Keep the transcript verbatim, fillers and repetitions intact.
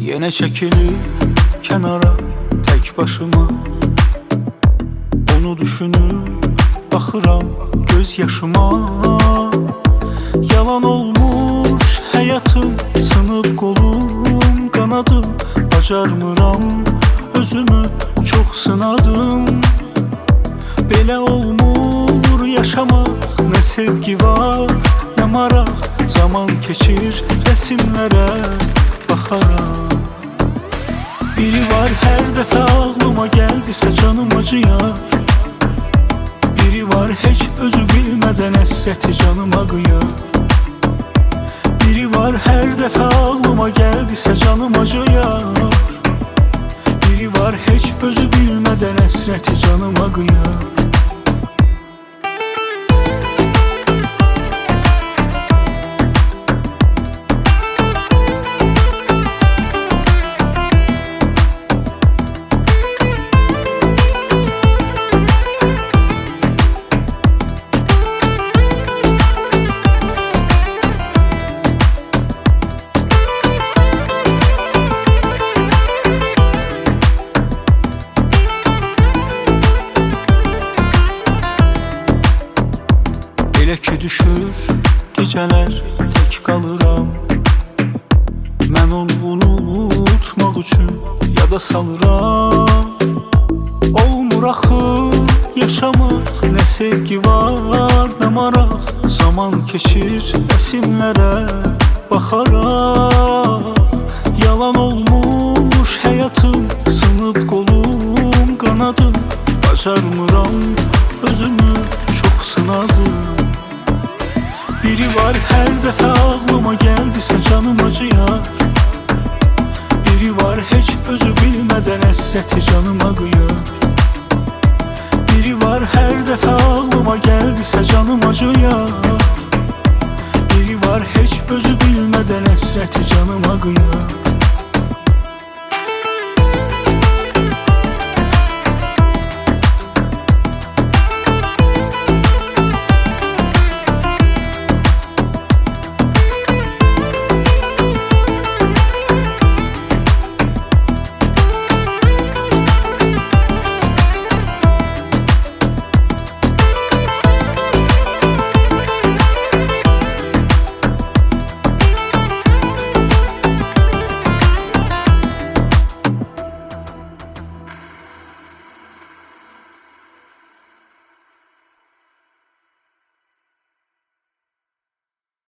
Yine çekilip kenara tek başıma, onu düşünüp baxıram göz yaşıma. Yalan olmuş həyatım, sınıb qolum, qanadım, bacarmıram özümü, çox sınadım. Belə olmur yaşamaq, nə sevgi var, nə maraq. Zaman keçir resimlərə baxaraq. Biri var hər dəfə ağlıma gəldisə canım acıyar. Biri var heç özü bilmədən əsrəti canıma qıyar. Biri var hər dəfə ağlıma gəldisə canım acıyar. Biri var heç özü bilmədən əsrəti canıma qıyar. Elə ki düşür gecələr, tək qalıram. Mən onu unutmaq üçün yada salıram. Olmur axı yaşamaq, nə sevgi var, nə maraq. Zaman keçir resimlərə baxaraq. Yalan olmuş həyatım, sınıb qolum, qanadım, bacarmıram özümü, çox sınadım. Biri var hər dəfə ağlıma gəldisə canım acıyar. Biri var heç özü bilmədən əsrəti canıma qıyar. Biri var hər dəfə ağlıma gəldisə canım acıyar. Biri var heç özü bilmədən əsrəti canıma qıyar.